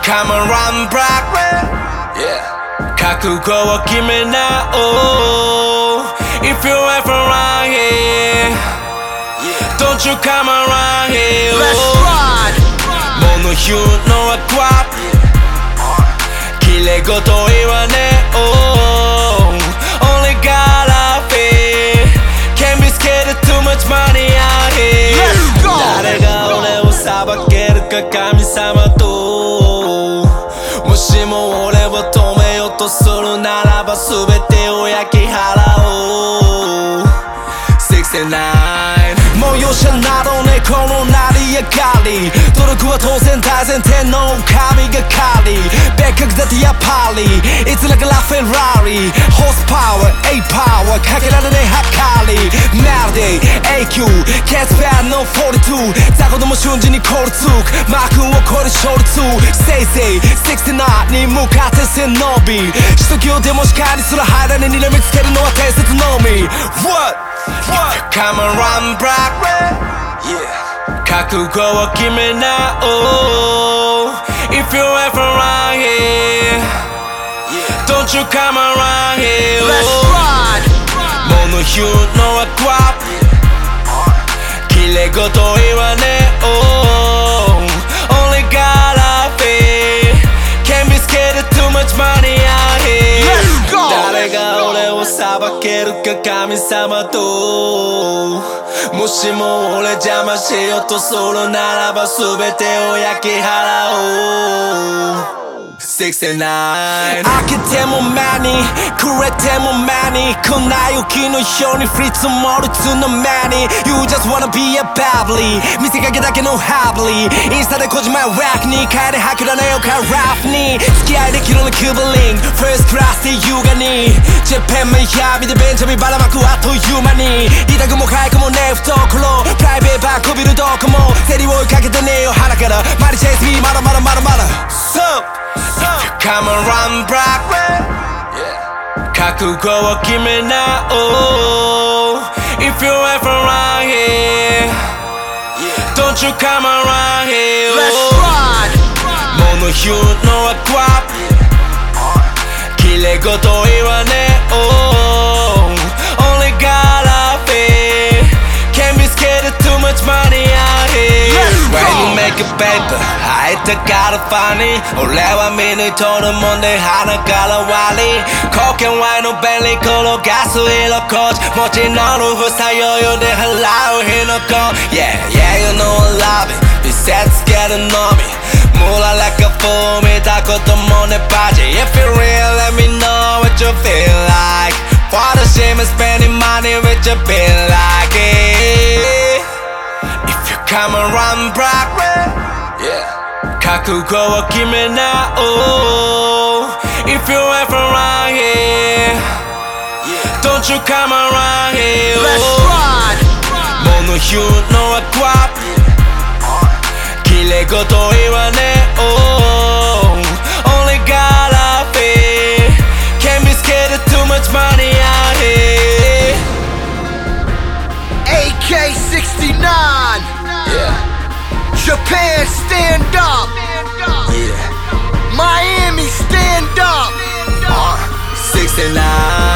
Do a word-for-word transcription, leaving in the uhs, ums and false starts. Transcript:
come and run back. Yeah. 覚悟を決めなおう If you ever run here Don't you come around here Let's ride 物言うのはクワッ綺麗事言わねおう Only got a feel Can't be scared of too much money out here Let's go 誰が俺を裁けるか神様ともしも俺を止めようとするならば全てを焼き払おうろくじゅうきゅうもう容赦などねこの成り上がり努力は当然大前提の神がかり別格だってやっぱりいつらからフェラーリホースパワー A パワーかけられねえはかりメロディー エーキュー ケツペアのフォーティーツー雑魚ども瞬時に凍りつくマークを超える勝率せいぜいろくじゅうきゅうに向かって背伸び首都高でも視界にすら入らねえにらみつけるのは定説のみ What? What? Come and run back Yeah 覚悟を決めなおう If you ever run here Don't you come around here Let's ride 物言うのはクワッ綺麗事言わねおう Only got a feel Can't be scared of too much money out here Let's go 誰が俺を裁けるか神様ともしも俺邪魔しようとするならば全てを焼き払おうろくじゅうきゅう開けても間にくれても間に粉雪のように降り積もるつの間に You just wanna be a bubbly 見せかけだけのハブリーインスタで小島やワークに帰れ吐きらねよかラフに付き合いできるのキューバリング First class で優雅にジェペンマイヤービでベンチャミばらまくあっという間に痛くも痒くもねえ懐プライベートバーこびるどこも競り追いかけてねえよ鼻からマリチェイスミーまだまだまだまだ So Come and run back yeah. 覚悟を決めなおう If you ever run here Don't you come around here Let's ride 物言うのはクワッ綺麗事言わねおう Only got a feel Can't be scared of too much money out here Let's go When you make a paper 入ったからファニー俺は見抜いとるもんで鼻から割り貢献ワイの便利転がす色コーチ持ち乗る不作余裕で払う日の子 Yeah, yeah, you know I love it 見せつけるのみムララカフ見たこともねバジ If you real let me know what you feel like For the shame of spending money with your bill like it If you come and run back Yeah 覚悟を決めなおう If you ever run here Don't you come around here Let's ride 物言うのはクワッ綺麗事言わねおう Only got a feel Can't be scared of too much money out here A K sixty-nine Yeah Japan stand up Yeah Miami stand up uh, sixty-nine